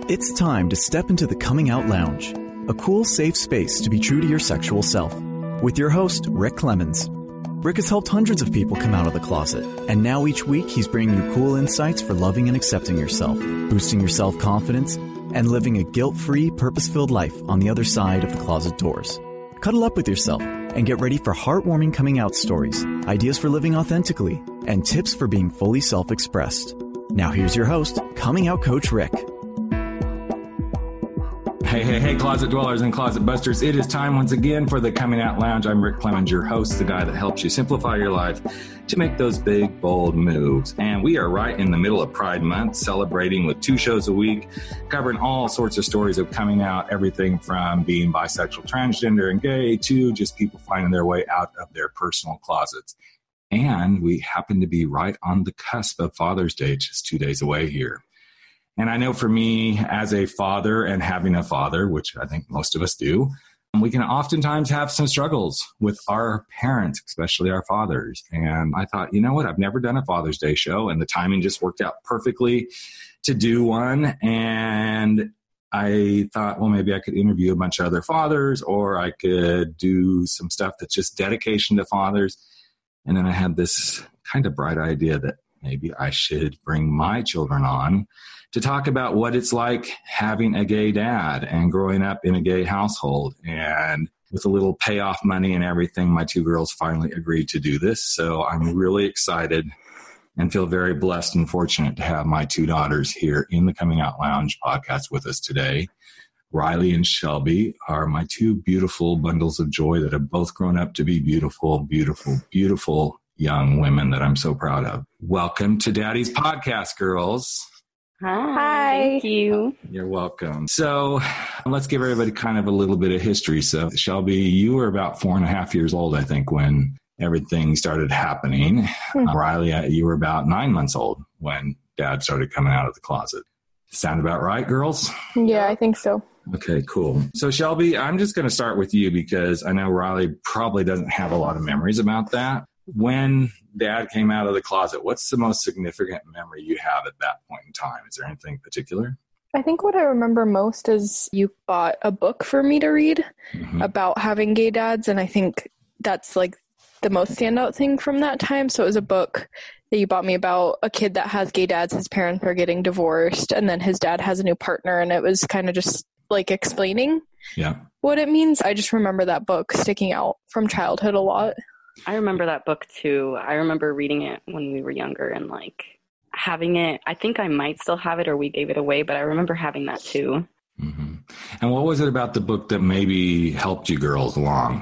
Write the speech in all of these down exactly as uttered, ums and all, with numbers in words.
It's time to step into the Coming Out Lounge, a cool, safe space to be true to your sexual self. With your host, Rick Clemens. Rick has helped hundreds of people come out of the closet, and now each week he's bringing you cool insights for loving and accepting yourself, boosting your self-confidence, and living a guilt-free, purpose-filled life on the other side of the closet doors. Cuddle up with yourself and get ready for heartwarming coming out stories, ideas for living authentically, and tips for being fully self-expressed. Now here's your host, Coming Out Coach Rick. Hey, hey, hey, closet dwellers and closet busters. It is time once again for the Coming Out Lounge. I'm Rick Clemens, your host, the guy that helps you simplify your life to make those big, bold moves. And we are right in the middle of Pride Month, celebrating with two shows a week, covering all sorts of stories of coming out, everything from being bisexual, transgender, and gay to just people finding their way out of their personal closets. And we happen to be right on the cusp of Father's Day, just two days away here. And I know for me, as a father and having a father, which I think most of us do, we can oftentimes have some struggles with our parents, especially our fathers. And I thought, you know what? I've never done a Father's Day show, and the timing just worked out perfectly to do one. And I thought, well, maybe I could interview a bunch of other fathers, or I could do some stuff that's just dedication to fathers. And then I had this kind of bright idea that maybe I should bring my children on to talk about what it's like having a gay dad and growing up in a gay household. And with a little payoff money and everything, my two girls finally agreed to do this. So I'm really excited and feel very blessed and fortunate to have my two daughters here in the Coming Out Lounge podcast with us today. Riley and Shelby are my two beautiful bundles of joy that have both grown up to be beautiful, beautiful, beautiful young women that I'm so proud of. Welcome to Daddy's Podcast, girls. Hi. Thank you. You're welcome. So let's give everybody kind of a little bit of history. So Shelby, you were about four and a half years old, I think, when everything started happening. Mm-hmm. Uh, Riley, you were about nine months old when Dad started coming out of the closet. Sound about right, girls? Yeah, I think so. Okay, cool. So Shelby, I'm just going to start with you because I know Riley probably doesn't have a lot of memories about that. When Dad came out of the closet, what's the most significant memory you have at that point in time? Is there anything particular? I think what I remember most is you bought a book for me to read mm-hmm. about having gay dads. And I think that's like the most standout thing from that time. So it was a book that you bought me about a kid that has gay dads. His parents are getting divorced and then his dad has a new partner. And it was kind of just like explaining yeah. what it means. I just remember that book sticking out from childhood a lot. I remember that book too. I remember reading it when we were younger and like having it. I think I might still have it or we gave it away, but I remember having that too. Mm-hmm. And what was it about the book that maybe helped you girls along?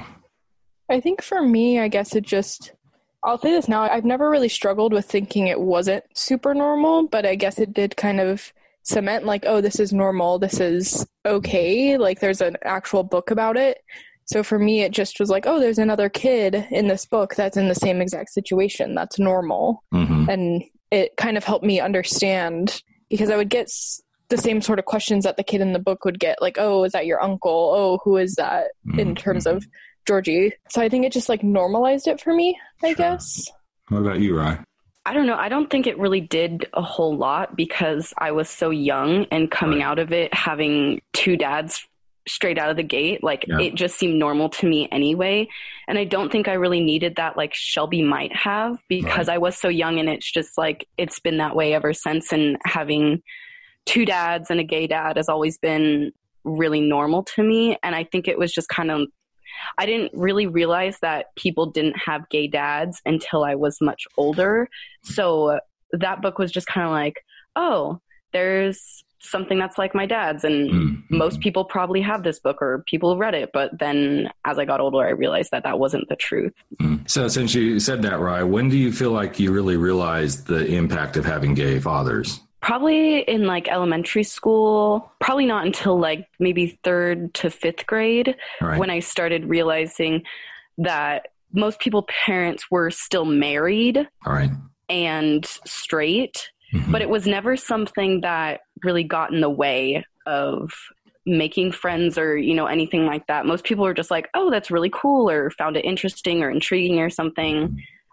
I think for me, I guess it just, I'll say this now, I've never really struggled with thinking it wasn't super normal, but I guess it did kind of cement like, oh, this is normal. This is okay. Like there's an actual book about it. So for me, it just was like, oh, there's another kid in this book that's in the same exact situation. That's normal. Mm-hmm. And it kind of helped me understand because I would get the same sort of questions that the kid in the book would get. Like, oh, is that your uncle? Oh, who is that mm-hmm. in terms of Georgie? So I think it just like normalized it for me, I sure. guess. What about you, Ryan? I don't know. I don't think it really did a whole lot because I was so young and coming right. out of it, having two dads straight out of the gate, like yeah. it just seemed normal to me anyway. And I don't think I really needed that like Shelby might have because right. I was so young and it's just like, it's been that way ever since. And having two dads and a gay dad has always been really normal to me. And I think it was just kind of, I didn't really realize that people didn't have gay dads until I was much older. So that book was just kind of like, oh, there's something that's like my dad's and mm-hmm. most people probably have this book or people read it. But then as I got older, I realized that that wasn't the truth. Mm. So since you said that, Rye, when do you feel like you really realized the impact of having gay fathers? Probably in like elementary school, probably not until like maybe third to fifth grade right. when I started realizing that most people parents were still married All right. and straight. Mm-hmm. But it was never something that really got in the way of making friends or, you know, anything like that. Most people were just like, oh, that's really cool or found it interesting or intriguing or something.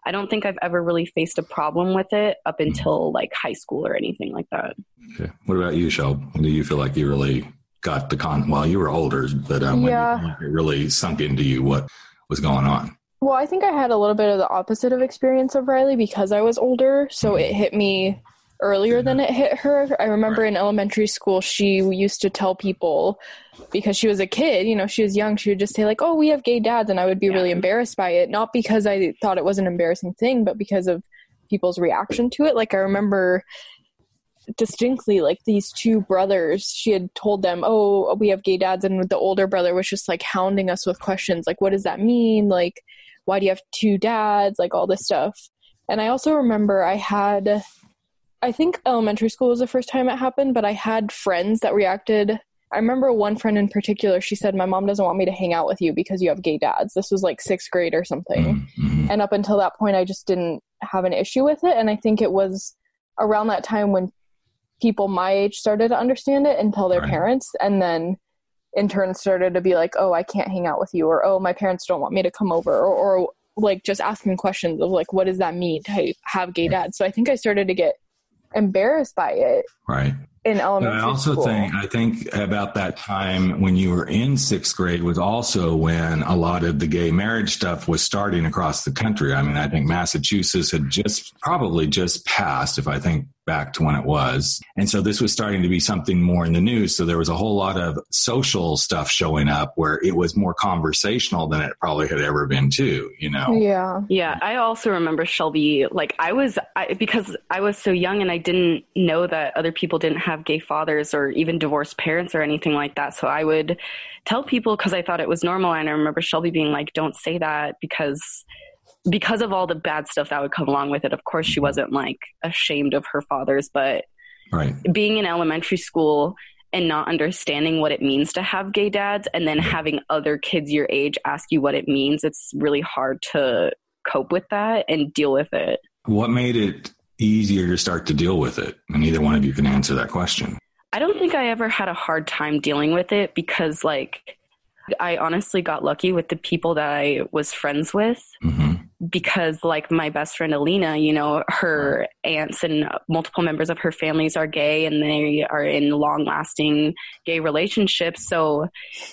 I don't think I've ever really faced a problem with it up until like high school or anything like that. Okay. What about you, Shel? Do you feel like you really got the con? Well, you were older, but um, yeah. when you, it really sunk into you what was going on. Well, I think I had a little bit of the opposite of experience of Riley because I was older, so mm-hmm. it hit me earlier than it hit her. I remember right. in elementary school, she used to tell people, because she was a kid, you know, she was young, she would just say like, oh, we have gay dads, and I would be yeah. really embarrassed by it, not because I thought it was an embarrassing thing, but because of people's reaction to it. Like, I remember distinctly, like, these two brothers, she had told them, oh, we have gay dads, and the older brother was just like hounding us with questions like, what does that mean? Like, why do you have two dads? Like, all this stuff. And I also remember I had, I think elementary school was the first time it happened, but I had friends that reacted. I remember one friend in particular, she said, my mom doesn't want me to hang out with you because you have gay dads. This was like sixth grade or something. Mm-hmm. And up until that point, I just didn't have an issue with it. And I think it was around that time when people my age started to understand it and tell their right. parents. And then in turn started to be like, oh, I can't hang out with you, or, oh, my parents don't want me to come over, or, or like just asking questions of like, what does that mean to have gay dads? So I think I started to get embarrassed by it. Right. In elementary I also school. think, I think about that time when you were in sixth grade was also when a lot of the gay marriage stuff was starting across the country. I mean, I think Massachusetts had just probably just passed, if I think back to when it was. And so this was starting to be something more in the news. So there was a whole lot of social stuff showing up where it was more conversational than it probably had ever been too, you know? Yeah. Yeah. I also remember Shelby, like I was, I, because I was so young and I didn't know that other people didn't have gay fathers or even divorced parents or anything like that. So I would tell people because I thought it was normal. And I remember Shelby being like, don't say that because because of all the bad stuff that would come along with it. Of course, she wasn't like ashamed of her fathers, but right. being in elementary school and not understanding what it means to have gay dads and then having other kids your age ask you what it means, it's really hard to cope with that and deal with it. What made it easier to start to deal with it? And either one of you can answer that question. I don't think I ever had a hard time dealing with it because like I honestly got lucky with the people that I was friends with. Mm-hmm. Because like my best friend Alina, you know, her aunts and multiple members of her families are gay and they are in long lasting gay relationships. So,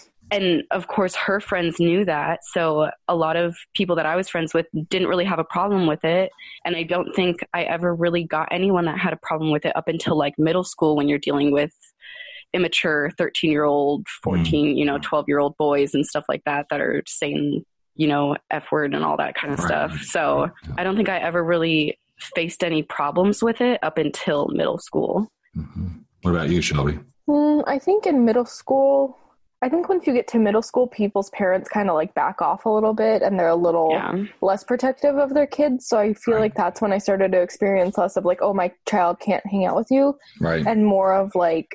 and of course her friends knew that. So a lot of people that I was friends with didn't really have a problem with it. And I don't think I ever really got anyone that had a problem with it up until like middle school when you're dealing with immature thirteen year old, fourteen, mm. you know, twelve year old boys and stuff like that, that are saying, you know, F word and all that kind of right. stuff. So I don't think I ever really faced any problems with it up until middle school. Mm-hmm. What about you, Shelby? Mm, I think in middle school, I think once you get to middle school, people's parents kind of like back off a little bit and they're a little yeah. less protective of their kids. So I feel right. like that's when I started to experience less of like, oh, my child can't hang out with you. Right. And more of like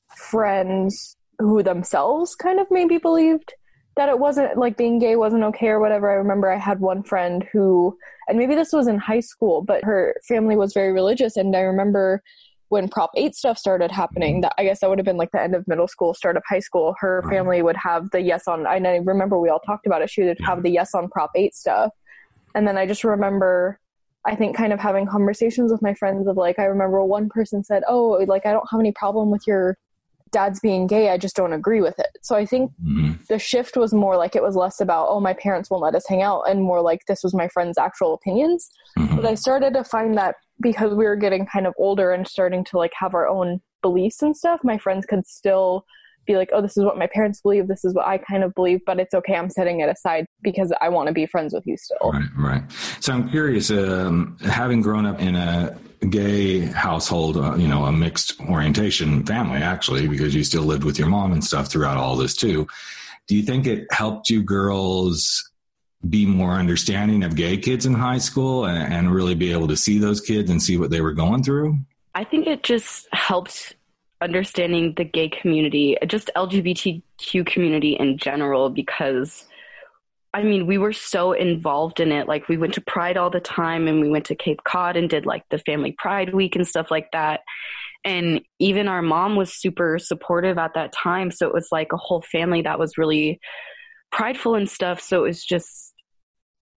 friends who themselves kind of maybe believed that it wasn't like being gay wasn't okay or whatever. I remember I had one friend who, and maybe this was in high school, but her family was very religious. And I remember when Prop eight stuff started happening, that I guess that would have been like the end of middle school, start of high school, her right. family would have the yes on, I remember we all talked about it. She would have the yes on Prop eight stuff. And then I just remember, I think kind of having conversations with my friends of like, I remember one person said, oh, like, I don't have any problem with your dad's being gay, I just don't agree with it. So I think mm-hmm. the shift was more like it was less about, oh, my parents won't let us hang out, and more like this was my friend's actual opinions. Mm-hmm. But I started to find that because we were getting kind of older and starting to like have our own beliefs and stuff, my friends could still be like, oh, this is what my parents believe, this is what I kind of believe, but it's okay, I'm setting it aside because I want to be friends with you still. Right, right. So I'm curious, um, having grown up in a gay household, uh, you know, a mixed orientation family, actually, because you still lived with your mom and stuff throughout all this too. Do you think it helped you girls be more understanding of gay kids in high school and, and really be able to see those kids and see what they were going through? I think it just helped understanding the gay community, just L G B T Q community in general, because I mean, we were so involved in it. Like, we went to Pride all the time, and we went to Cape Cod and did like the family Pride week and stuff like that. And even our mom was super supportive at that time. So it was like a whole family that was really prideful and stuff. So it was just,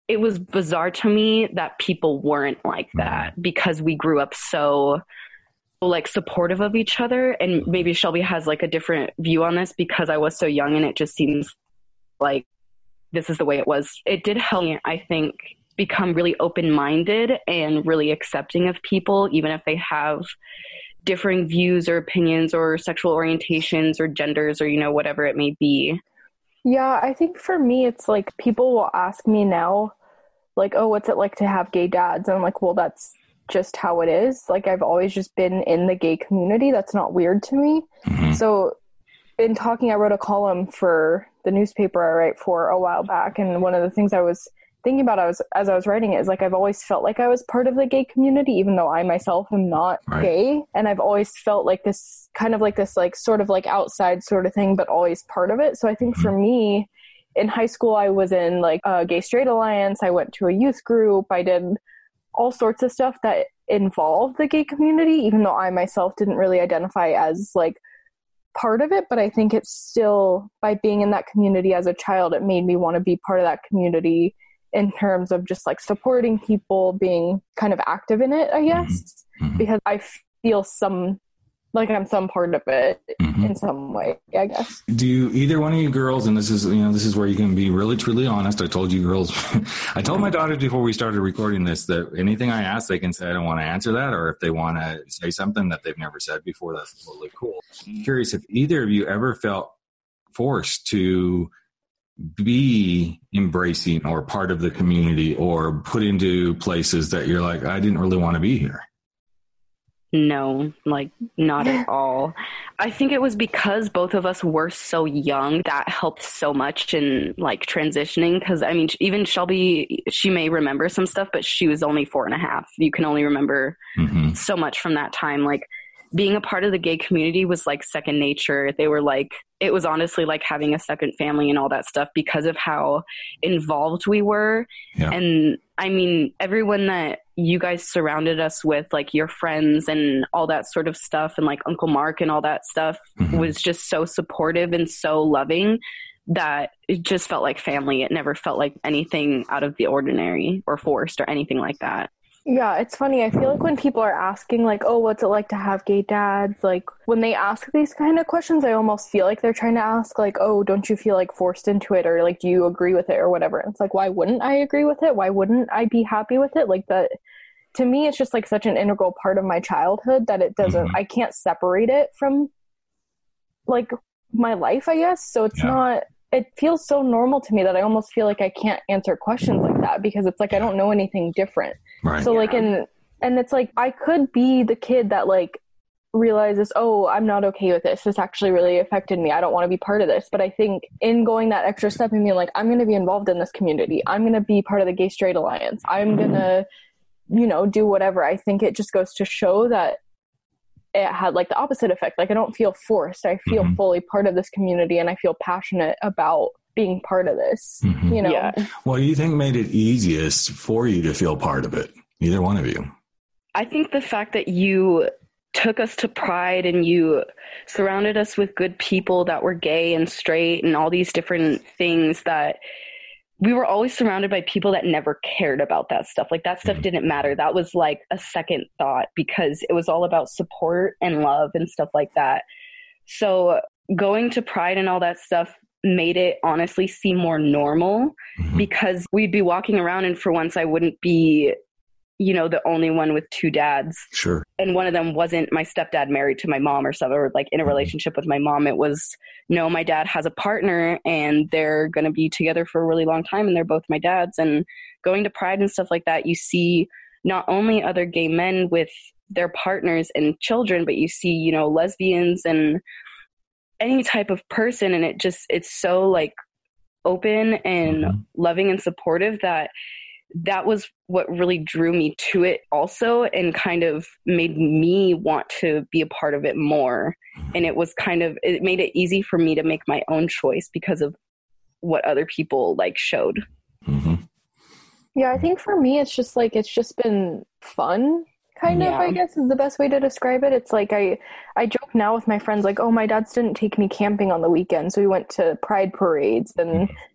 it was bizarre to me that people weren't like that because we grew up so like supportive of each other. And maybe Shelby has like a different view on this because I was so young and it just seems like this is the way it was. It did help me, I think, become really open-minded and really accepting of people, even if they have differing views or opinions or sexual orientations or genders or, you know, whatever it may be. Yeah, I think for me, it's like people will ask me now, like, oh, what's it like to have gay dads? And I'm like, well, that's just how it is. Like, I've always just been in the gay community. That's not weird to me. Mm-hmm. So in talking, I wrote a column for the newspaper I write for a while back. And one of the things I was thinking about I was, as I was writing it is like, I've always felt like I was part of the gay community, even though I myself am not right. gay. And I've always felt like this kind of like this, like sort of like outside sort of thing, but always part of it. So I think mm-hmm. for me in high school, I was in like a gay straight alliance. I went to a youth group. I did all sorts of stuff that involved the gay community, even though I myself didn't really identify as like part of it. But I think it's still, by being in that community as a child, it made me want to be part of that community in terms of just like supporting people, being kind of active in it, I guess, mm-hmm. because I feel some, like I'm some part of it mm-hmm. in some way, I guess. Do you, either one of you girls, and this is, you know, this is where you can be really, truly honest. I told you girls, I told my daughters before we started recording this that anything I ask, they can say, I don't want to answer that. Or if they want to say something that they've never said before, that's totally cool. I'm curious if either of you ever felt forced to be embracing or part of the community or put into places that you're like, I didn't really want to be here. No, like not at all. I think it was because both of us were so young that helped so much in like transitioning. Because I mean, even Shelby, she may remember some stuff, but she was only four and a half. You can only remember mm-hmm. so much from that time. Like being a part of the gay community was like second nature. They were like, it was honestly like having a second family and all that stuff because of how involved we were. Yeah. And I mean, everyone that you guys surrounded us with, like your friends and all that sort of stuff, and like Uncle Mark and all that stuff mm-hmm. was just so supportive and so loving that it just felt like family. It never felt like anything out of the ordinary or forced or anything like that. Yeah, it's funny. I feel like when people are asking, like, oh, what's it like to have gay dads? Like, when they ask these kind of questions, I almost feel like they're trying to ask, like, oh, don't you feel, like, forced into it? Or, like, do you agree with it or whatever? And it's like, why wouldn't I agree with it? Why wouldn't I be happy with it? Like, that, to me, it's just, like, such an integral part of my childhood that it doesn't, mm-hmm. I can't separate it from, like, my life, I guess. So it's yeah. not... It feels so normal to me that I almost feel like I can't answer questions like that because it's like I don't know anything different. Right. So yeah. like, and and it's like I could be the kid that like realizes, oh, I'm not okay with this. This actually really affected me. I don't want to be part of this. But I think in going that extra step and being like, I'm going to be involved in this community. I'm going to be part of the Gay Straight Alliance. I'm going to, you know, do whatever. I think it just goes to show that it had like the opposite effect. Like I don't feel forced. I feel mm-hmm. fully part of this community and I feel passionate about being part of this, mm-hmm. you know? Yeah. What do you think made it easiest for you to feel part of it? Either one of you. I think the fact that you took us to Pride and you surrounded us with good people that were gay and straight and all these different things that we were always surrounded by people that never cared about that stuff. Like that stuff didn't matter. That was like a second thought because it was all about support and love and stuff like that. So going to Pride and all that stuff made it honestly seem more normal mm-hmm. because we'd be walking around and for once I wouldn't be, you know, the only one with two dads. Sure. And one of them wasn't my stepdad married to my mom or something, or like in a relationship with my mom. It was, no, my dad has a partner and they're going to be together for a really long time and they're both my dads. And going to Pride and stuff like that, you see not only other gay men with their partners and children, but you see, you know, lesbians and any type of person. And it just, it's so like open and mm-hmm. loving and supportive that that was what really drew me to it also and kind of made me want to be a part of it more. And it was kind of, it made it easy for me to make my own choice because of what other people like showed. Mm-hmm. Yeah, I think for me, it's just like, it's just been fun. Kind yeah. of, I guess, is the best way to describe it. It's like I, I joke now with my friends, like, oh, my dads didn't take me camping on the weekend, so we went to Pride parades, and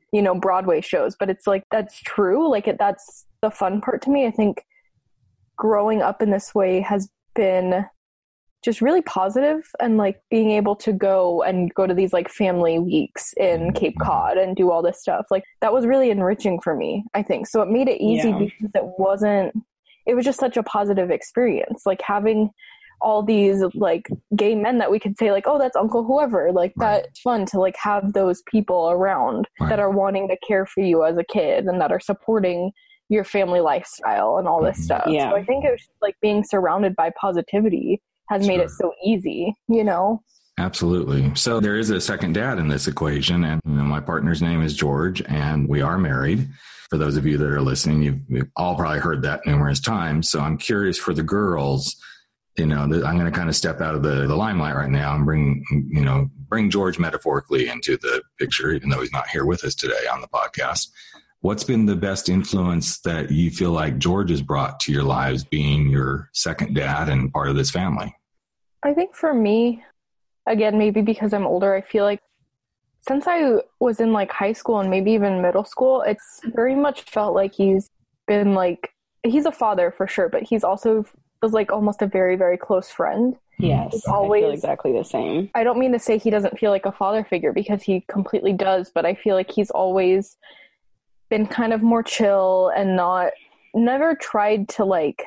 you know, Broadway shows, but it's like, that's true. Like it, that's the fun part to me. I think growing up in this way has been just really positive, and like being able to go and go to these like family weeks in Cape Cod and do all this stuff, like that was really enriching for me, I think. So it made it easy yeah. because it wasn't, it was just such a positive experience, like having all these like gay men that we could say like, oh, that's Uncle whoever, like right. that's fun to like have those people around right. that are wanting to care for you as a kid and that are supporting your family lifestyle and all this mm-hmm. stuff. Yeah. So I think it was just, like being surrounded by positivity has sure. made it so easy, you know? Absolutely. So there is a second dad in this equation, and you know, my partner's name is George, and we are married. For those of you that are listening, you've, you've all probably heard that numerous times. So I'm curious for the girls, you know, I'm going to kind of step out of the, the limelight right now and bring, you know, bring George metaphorically into the picture, even though he's not here with us today on the podcast. What's been the best influence that you feel like George has brought to your lives, being your second dad and part of this family? I think for me, again, maybe because I'm older, I feel like since I was in like high school and maybe even middle school, it's very much felt like he's been like, he's a father for sure, but he's also was like almost a very, very close friend. Yes, he's always, I feel exactly the same. I don't mean to say he doesn't feel like a father figure, because he completely does, but I feel like he's always been kind of more chill and not, never tried to like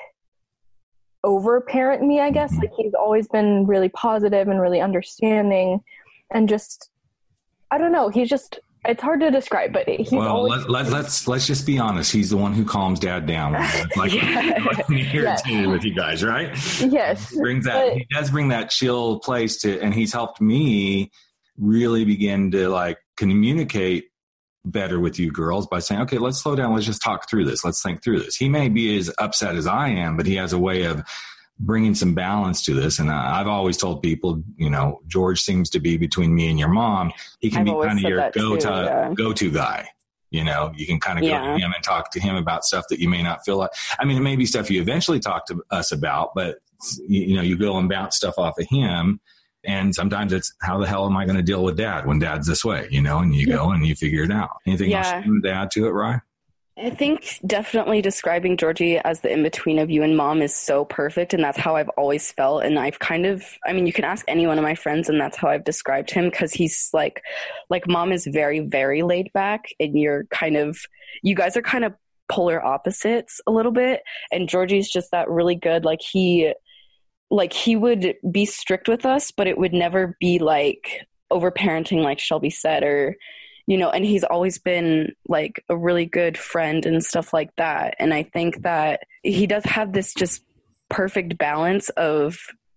over parent me, I guess. Like he's always been really positive and really understanding, and just, I don't know, he's just, it's hard to describe, but he's well, always... let, let, let's let's just be honest. He's the one who calms dad down. Like yeah. here yes. too with you guys, right? Yes. He brings that. But, he does bring that chill place to, and he's helped me really begin to like communicate better with you girls by saying, okay, let's slow down. Let's just talk through this. Let's think through this. He may be as upset as I am, but he has a way of bringing some balance to this. And I've always told people, you know, George seems to be between me and your mom. He can I've be kind of your go-to, yeah. go-to guy. You know, you can kind of yeah. go to him and talk to him about stuff that you may not feel like. I mean, it may be stuff you eventually talk to us about, but you, you know, you go and bounce stuff off of him. And sometimes it's, how the hell am I going to deal with dad when dad's this way, you know, and you go and you figure it out. Anything yeah. else to add to it, Rye? I think definitely describing Georgie as the in-between of you and mom is so perfect. And that's how I've always felt. And I've kind of, I mean, you can ask any one of my friends and that's how I've described him. Cause he's like, like mom is very, very laid back, and you're kind of, you guys are kind of polar opposites a little bit. And Georgie's just that really good, like he, like he would be strict with us, but it would never be like over parenting, like Shelby said, or, you know, and he's always been like a really good friend and stuff like that. And I think that he does have this just perfect balance of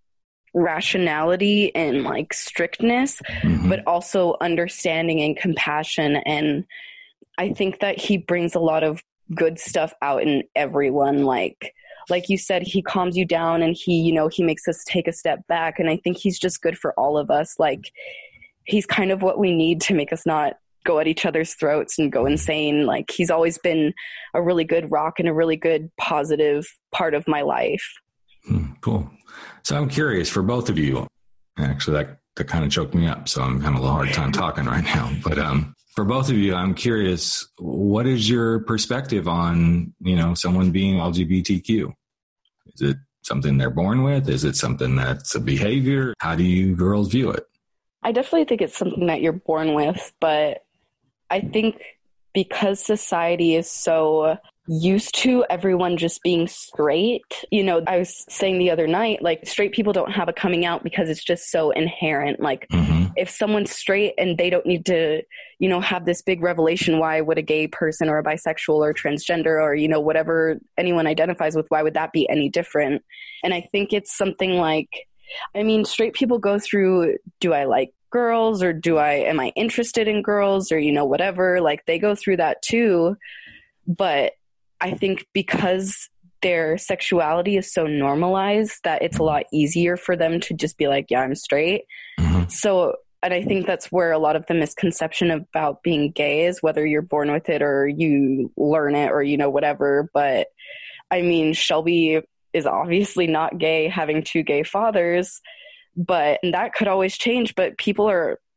rationality and like strictness, mm-hmm. but also understanding and compassion. And I think that he brings a lot of good stuff out in everyone. Like, like you said, he calms you down, and he, you know, he makes us take a step back. And I think he's just good for all of us. Like he's kind of what we need to make us not go at each other's throats and go insane. Like he's always been a really good rock and a really good positive part of my life. Hmm, cool. So I'm curious for both of you, actually that, that kind of choked me up. So I'm having a little hard time talking right now, but, um, for both of you, I'm curious, what is your perspective on, you know, someone being L G B T Q? Is it something they're born with? Is it something that's a behavior? How do you girls view it? I definitely think it's something that you're born with, but I think because society is so used to everyone just being straight, you know, I was saying the other night, like straight people don't have a coming out because it's just so inherent. Like mm-hmm. if someone's straight and they don't need to, you know, have this big revelation, why would a gay person or a bisexual or transgender or, you know, whatever anyone identifies with, why would that be any different? And I think it's something like, I mean, straight people go through, do I like girls, or do I, am I interested in girls, or, you know, whatever, like they go through that too. But I think because their sexuality is so normalized that it's a lot easier for them to just be like, yeah, I'm straight. Mm-hmm. So, and I think that's where a lot of the misconception about being gay is, whether you're born with it or you learn it or, you know, whatever. But I mean, Shelby is obviously not gay, having two gay fathers, but that could always change. But people are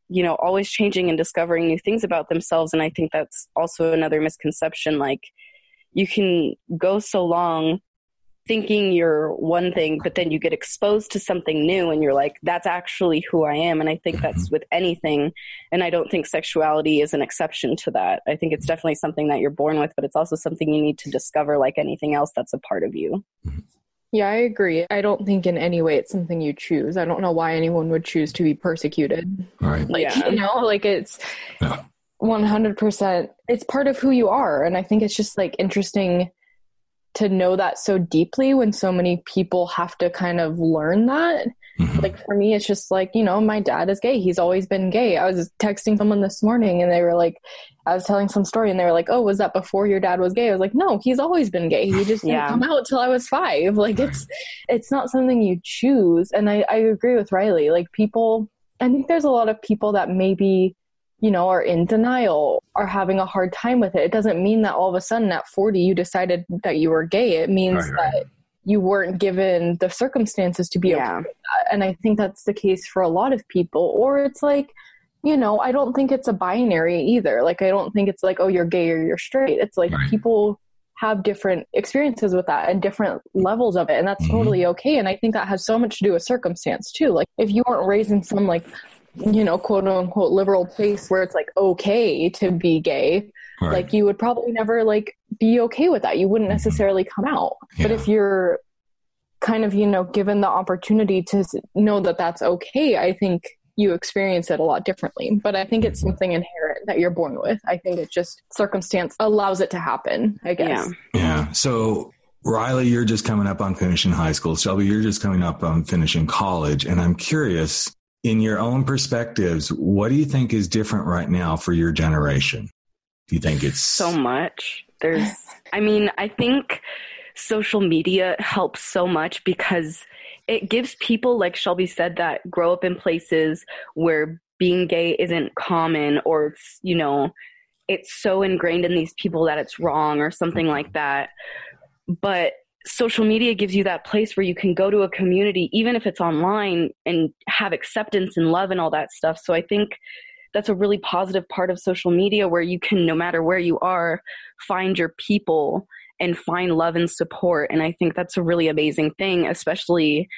you know, always changing and discovering new things about themselves. And I think that's also another misconception. Like, you can go so long thinking you're one thing, but then you get exposed to something new and you're like, that's actually who I am. And I think that's with anything. And I don't think sexuality is an exception to that. I think it's definitely something that you're born with, but it's also something you need to discover like anything else that's a part of you. Yeah, I agree. I don't think in any way it's something you choose. I don't know why anyone would choose to be persecuted. Right. Like, Yeah. you know, like it's Yeah. one hundred percent, it's part of who you are. And I think it's just like interesting to know that so deeply when so many people have to kind of learn that. Mm-hmm. Like for me, it's just like, you know, my dad is gay. He's always been gay. I was texting someone this morning and they were like, I was telling some story and they were like, oh, was that before your dad was gay? I was like, no, he's always been gay. He just Yeah. didn't come out till I was five. Like Right. it's, it's not something you choose. And I, I agree with Riley. Like people, I think there's a lot of people that maybe, you know, are in denial, are having a hard time with it. It doesn't mean that all of a sudden at forty, you decided that you were gay. It means Right, right. that you weren't given the circumstances to be Yeah. okay with that. And I think that's the case for a lot of people. Or it's like, you know, I don't think it's a binary either. Like, I don't think it's like, oh, you're gay or you're straight. It's like Right. people have different experiences with that and different levels of it. And that's Mhm. totally okay. And I think that has so much to do with circumstance too. Like if you weren't raised in some like, you know, quote unquote liberal place where it's like okay to be gay, Right. like you would probably never like be okay with that. You wouldn't necessarily come out. But Yeah. if you're kind of, you know, given the opportunity to s- know that that's okay, I think you experience it a lot differently. But I think it's something inherent that you're born with. I think it just circumstance allows it to happen, I guess. Yeah. Yeah. So Riley, you're just coming up on finishing high school. Shelby, you're just coming up on finishing college. And I'm curious, in your own perspectives, what do you think is different right now for your generation? Do you think it's So much. There's, I mean, I think social media helps so much because it gives people, like Shelby said, that grow up in places where being gay isn't common, or it's, you know, it's so ingrained in these people that it's wrong or something like that. But social media gives you that place where you can go to a community, even if it's online, and have acceptance and love and all that stuff. So I think that's a really positive part of social media, where you can, no matter where you are, find your people and find love and support. And I think that's a really amazing thing, especially,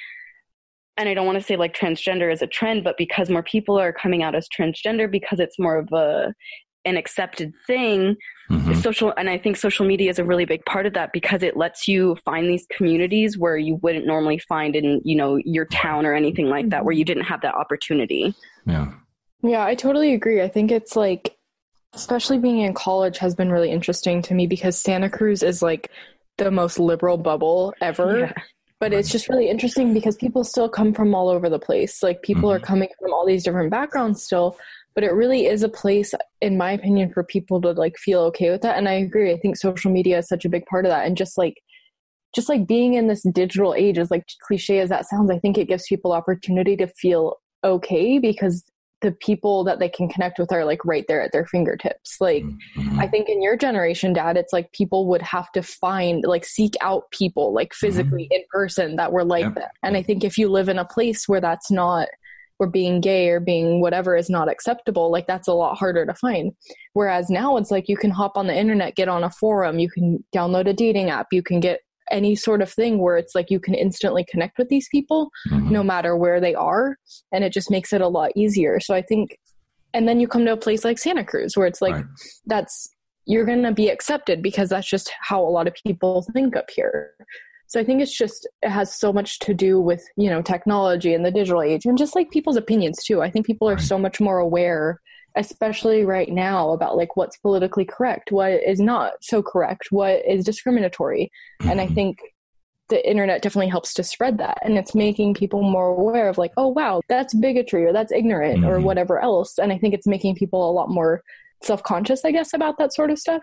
and I don't want to say like transgender is a trend, but because more people are coming out as transgender, because it's more of a an accepted thing. Mhm. Social, and I think social media is a really big part of that, because it lets you find these communities where you wouldn't normally find in, you know, your town or anything like that, where you didn't have that opportunity. Yeah. Yeah, I totally agree. I think it's like, especially being in college has been really interesting to me because Santa Cruz is like the most liberal bubble ever. Yeah. But it's just really interesting because people still come from all over the place. Like people Mhm. are coming from all these different backgrounds still, but it really is a place, in my opinion, for people to like feel okay with that. And I agree. I think social media is such a big part of that. And just like, just like being in this digital age, as like cliche as that sounds, I think it gives people opportunity to feel okay because the people that they can connect with are like right there at their fingertips. Like, Mhm. I think in your generation, Dad, it's like people would have to find, like seek out people like physically in person that were like Yep. that. And I think if you live in a place where that's not, where being gay or being whatever is not acceptable, like that's a lot harder to find. Whereas now it's like you can hop on the internet, get on a forum, you can download a dating app, you can get any sort of thing where it's like you can instantly connect with these people Mhm. no matter where they are. And it just makes it a lot easier. So I think, and then you come to a place like Santa Cruz where it's like, Right. that's, you're going to be accepted because that's just how a lot of people think up here. So I think it's just, it has so much to do with, you know, technology and the digital age and just like people's opinions too. I think people are Right. so much more aware, especially right now, about like what's politically correct, what is not so correct, what is discriminatory. And I Mhm. think the internet definitely helps to spread that. And it's making people more aware of like, oh, wow, that's bigotry or that's ignorant or Mhm. whatever else. And I think it's making people a lot more self-conscious, I guess, about that sort of stuff.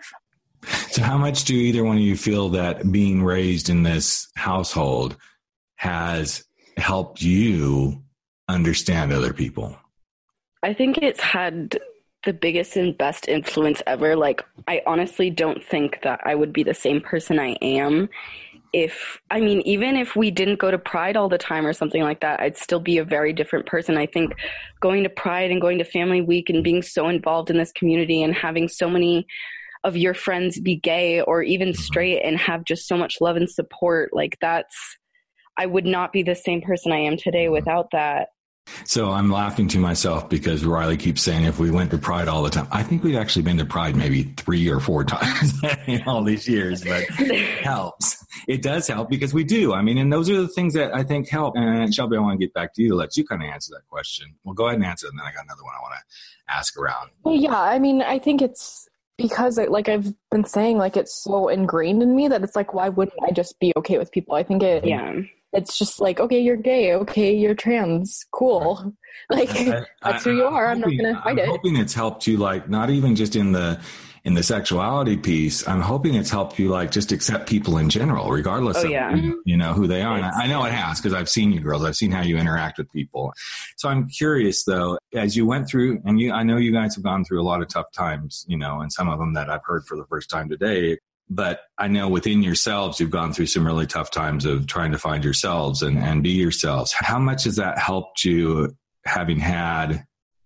So how much do either one of you feel that being raised in this household has helped you understand other people? I think it's had the biggest and best influence ever. Like, I honestly don't think that I would be the same person I am if, I mean, even if we didn't go to Pride all the time or something like that, I'd still be a very different person. I think going to Pride and going to Family Week and being so involved in this community and having so many of your friends be gay or even straight and have just so much love and support, like that's, I would not be the same person I am today without that. So I'm laughing to myself because Riley keeps saying if we went to Pride all the time, I think we've actually been to Pride maybe three or four times in all these years, but it helps. It does help because we do. I mean, and those are the things that I think help. And Shelby, I want to get back to you to let you kind of answer that question. Well, go ahead and answer it. And then I got another one I want to ask around. Well, yeah, I mean, I think it's because like I've been saying, like it's so ingrained in me that it's like, why wouldn't I just be okay with people? I think it, yeah. It's just like, okay, you're gay. Okay, you're trans. Cool. Like, I, that's who you are. I'm, I'm hoping, not going to fight I'm it. I'm hoping it's helped you, like, not even just in the in the sexuality piece. I'm hoping it's helped you, like, just accept people in general, regardless oh, of, yeah. you know, who they are. And I, I know it has because I've seen you girls. I've seen how you interact with people. So I'm curious, though, as you went through, and you, I know you guys have gone through a lot of tough times, you know, and some of them that I've heard for the first time today. But I know within yourselves, you've gone through some really tough times of trying to find yourselves and, and be yourselves. How much has that helped you, having had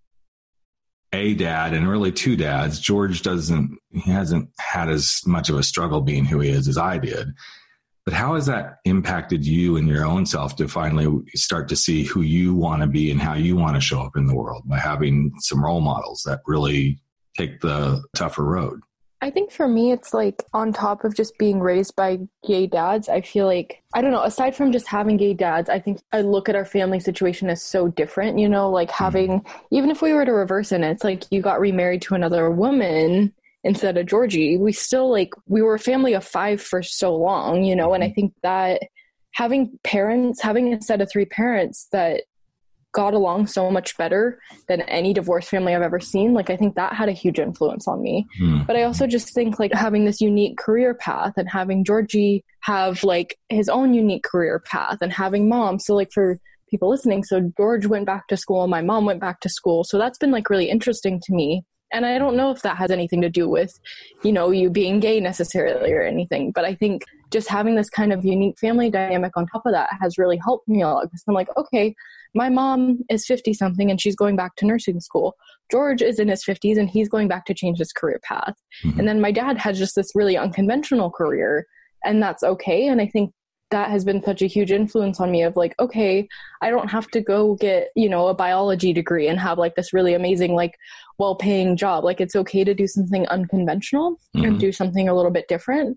a dad and really two dads? George doesn't, he hasn't had as much of a struggle being who he is as I did. But how has that impacted you and your own self to finally start to see who you want to be and how you want to show up in the world by having some role models that really take the tougher road? I think for me, it's like on top of just being raised by gay dads, I feel like, I don't know, aside from just having gay dads, I think I look at our family situation as so different, you know, like having, even if we were to reverse it, it's like you got remarried to another woman instead of Georgie. We still like, we were a family of five for so long, you know, and I think that having parents, having a set of three parents that got along so much better than any divorced family I've ever seen. Like, I think that had a huge influence on me. Mm. But I also just think like having this unique career path and having Georgie have like his own unique career path and having mom. So like for people listening, so George went back to school, my mom went back to school. So that's been like really interesting to me. And I don't know if that has anything to do with, you know, you being gay necessarily or anything, but I think just having this kind of unique family dynamic on top of that has really helped me a lot because I'm like, okay, my mom is fifty something and she's going back to nursing school. George is in his fifties and he's going back to change his career path. Mm-hmm. And then my dad has just this really unconventional career and that's okay. And I think that has been such a huge influence on me of like, okay, I don't have to go get, you know, a biology degree and have like this really amazing, like well-paying job. Like it's okay to do something unconventional mm-hmm. and do something a little bit different.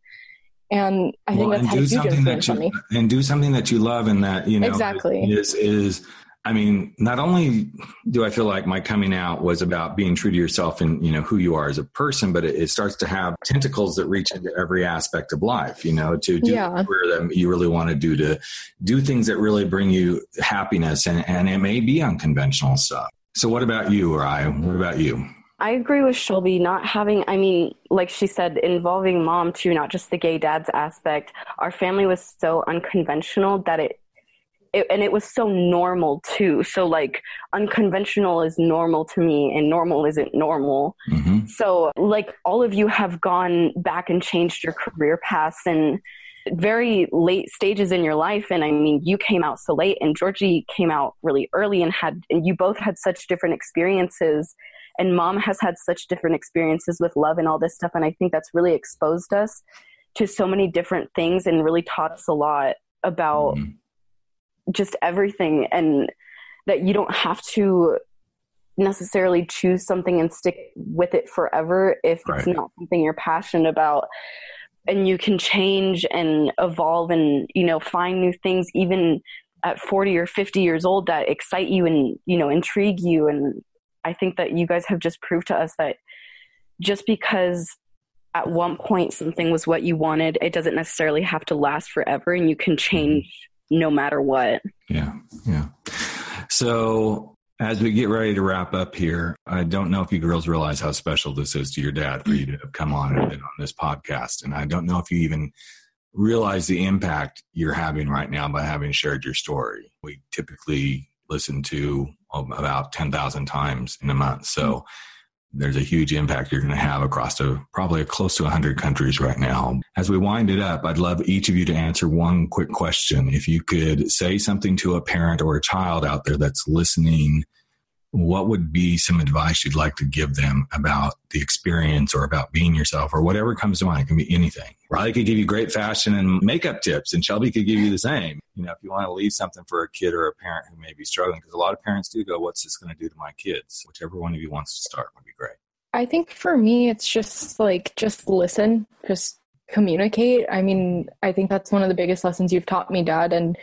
And I think well, that's had a huge influence you, on me. And do something that you love and that, you know, exactly. is, is, I mean, not only do I feel like my coming out was about being true to yourself and, you know, who you are as a person, but it, it starts to have tentacles that reach into every aspect of life, you know, to do yeah. the career that you really want to do, to do things that really bring you happiness. And, and it may be unconventional stuff. So what about you, Rye? What about you? I agree with Shelby, not having, I mean, like she said, involving mom too, not just the gay dad's aspect. Our family was so unconventional that it, It, and it was so normal too. So like unconventional is normal to me and normal isn't normal. Mm-hmm. So like all of you have gone back and changed your career paths and very late stages in your life. And I mean, you came out so late and Georgie came out really early and had, and you both had such different experiences and mom has had such different experiences with love and all this stuff. And I think that's really exposed us to so many different things and really taught us a lot about mm-hmm. just everything, and that you don't have to necessarily choose something and stick with it forever if right. it's not something you're passionate about. And you can change and evolve and, you know, find new things even at forty or fifty years old that excite you and, you know, intrigue you. And I think that you guys have just proved to us that just because at one point something was what you wanted, it doesn't necessarily have to last forever, and you can change no matter what. Yeah. Yeah. So as we get ready to wrap up here, I don't know if you girls realize how special this is to your dad for you to have come on and been on this podcast. And I don't know if you even realize the impact you're having right now by having shared your story. We typically listen to about ten thousand times in a month. So there's a huge impact you're going to have across to probably close to one hundred countries right now. As we wind it up, I'd love each of you to answer one quick question. If you could say something to a parent or a child out there that's listening, what would be some advice you'd like to give them about the experience or about being yourself or whatever comes to mind? It can be anything. Riley could give you great fashion and makeup tips, and Shelby could give you the same. You know, if you want to leave something for a kid or a parent who may be struggling, because a lot of parents do go, what's this going to do to my kids? Whichever one of you wants to start would be great. I think for me, it's just like, just listen, just communicate. I mean, I think that's one of the biggest lessons you've taught me, Dad. And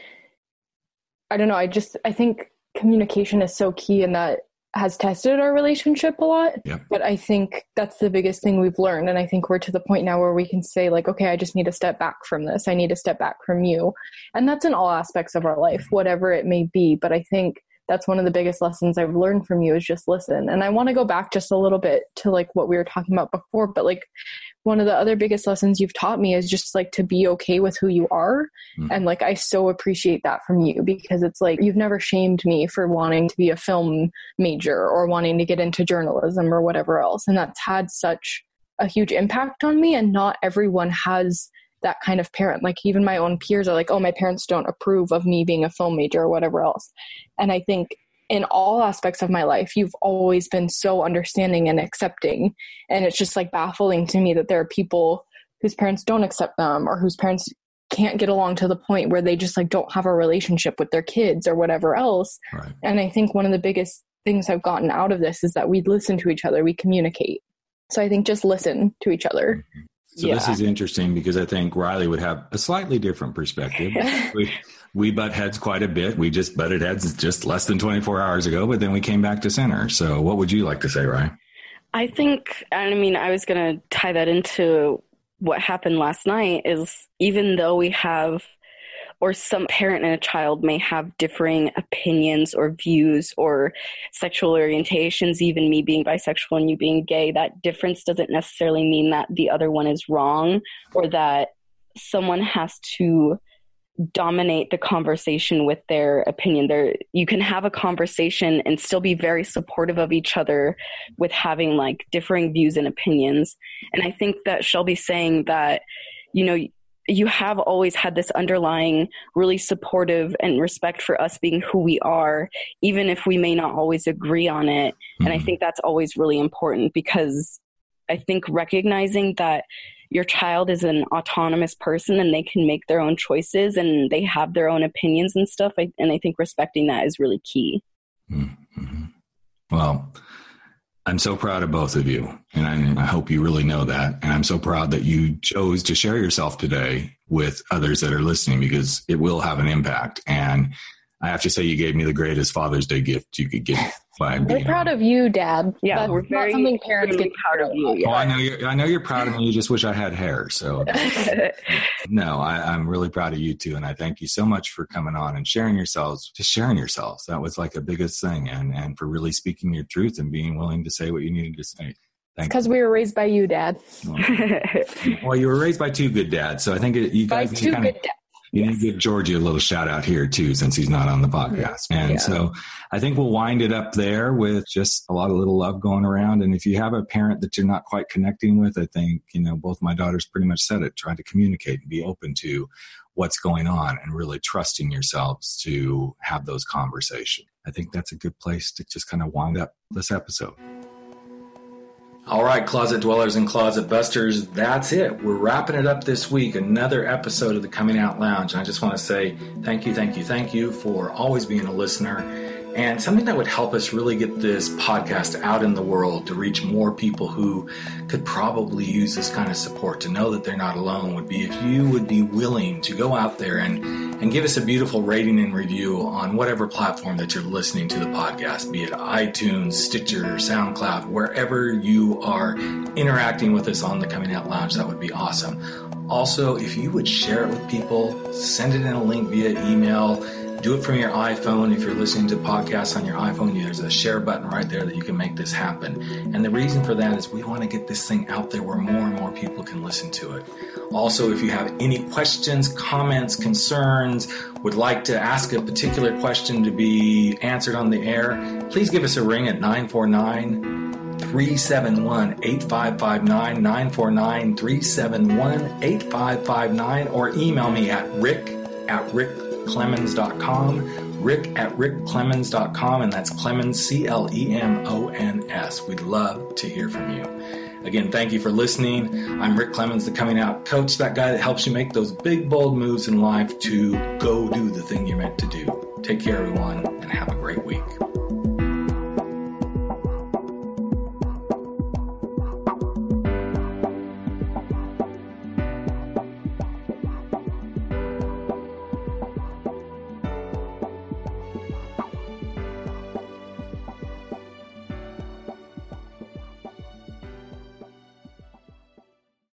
I don't know, I just, I think communication is so key, and that has tested our relationship a lot. Yeah. But I think that's the biggest thing we've learned. And I think we're to the point now where we can say like, okay, I just need to step back from this. I need to step back from you. And that's in all aspects of our life, whatever it may be. But I think that's one of the biggest lessons I've learned from you is just listen. And I want to go back just a little bit to like what we were talking about before, but like one of the other biggest lessons you've taught me is just like to be okay with who you are. Mm. And like, I so appreciate that from you, because it's like, you've never shamed me for wanting to be a film major or wanting to get into journalism or whatever else. And that's had such a huge impact on me. And not everyone has that kind of parent. Like even my own peers are like, oh, my parents don't approve of me being a film major or whatever else. And I think in all aspects of my life, you've always been so understanding and accepting. And it's just like baffling to me that there are people whose parents don't accept them, or whose parents can't get along to the point where they just like don't have a relationship with their kids or whatever else. Right. And I think one of the biggest things I've gotten out of this is that we listen to each other, we communicate. So I think just listen to each other. Mm-hmm. So yeah. This is interesting because I think Riley would have a slightly different perspective. we, we butt heads quite a bit. We just butted heads just less than twenty-four hours ago, but then we came back to center. So what would you like to say, Ryan? I think, I mean, I was going to tie that into what happened last night is even though we have, or some parent and a child may have differing opinions or views or sexual orientations, even me being bisexual and you being gay, that difference doesn't necessarily mean that the other one is wrong or that someone has to dominate the conversation with their opinion. There, you can have a conversation and still be very supportive of each other with having like differing views and opinions. And I think that Shelby's saying that, you know, you have always had this underlying really supportive and respect for us being who we are, even if we may not always agree on it. Mm-hmm. And I think that's always really important, because I think recognizing that your child is an autonomous person and they can make their own choices and they have their own opinions and stuff. I, and I think respecting that is really key. Mm-hmm. Well, I'm so proud of both of you, and I, I hope you really know that. And I'm so proud that you chose to share yourself today with others that are listening, because it will have an impact. And I have to say, you gave me the greatest Father's Day gift you could give. By we're being proud on. of you, Dad. Yeah, That's we're very something parents get proud of you. Yeah. Oh, I know you're. I know you're proud of me. You just wish I had hair. So, no, I, I'm really proud of you too, and I thank you so much for coming on and sharing yourselves. Just sharing yourselves. That was like the biggest thing, and and for really speaking your truth and being willing to say what you needed to say. Because we were raised by you, Dad. Well, well, you were raised by two good dads, so I think it, you guys by two kinda, good dads. You need to give Georgie a little shout out here too, since he's not on the podcast. And yeah. so I think we'll wind it up there with just a lot of little love going around. And if you have a parent that you're not quite connecting with, I think, you know, both my daughters pretty much said it, trying to communicate and be open to what's going on and really trusting yourselves to have those conversations. I think that's a good place to just kind of wind up this episode. All right, Closet Dwellers and Closet Busters, that's it. We're wrapping it up this week, another episode of the Coming Out Lounge. And I just want to say thank you, thank you, thank you for always being a listener. And something that would help us really get this podcast out in the world to reach more people who could probably use this kind of support, to know that they're not alone, would be if you would be willing to go out there and, and give us a beautiful rating and review on whatever platform that you're listening to the podcast, be it iTunes, Stitcher, SoundCloud, wherever you are interacting with us on the Coming Out Lounge. That would be awesome. Also, if you would share it with people, send it in a link via email. Do it from your iPhone. If you're listening to podcasts on your iPhone, there's a share button right there that you can make this happen. And the reason for that is we want to get this thing out there where more and more people can listen to it. Also, if you have any questions, comments, concerns, would like to ask a particular question to be answered on the air, please give us a ring at nine four nine, three seven one, eight five five nine, nine four nine, three seven one, eight five five nine, or email me at rick at rick clemens dot com, rick at rick clemens dot com, and that's Clemens, C L E M O N S. We'd love to hear from you. Again, thank you for listening. I'm Rick Clemens, the Coming Out Coach, that guy that helps you make those big, bold moves in life to go do the thing you're meant to do. Take care, everyone, and have a great week.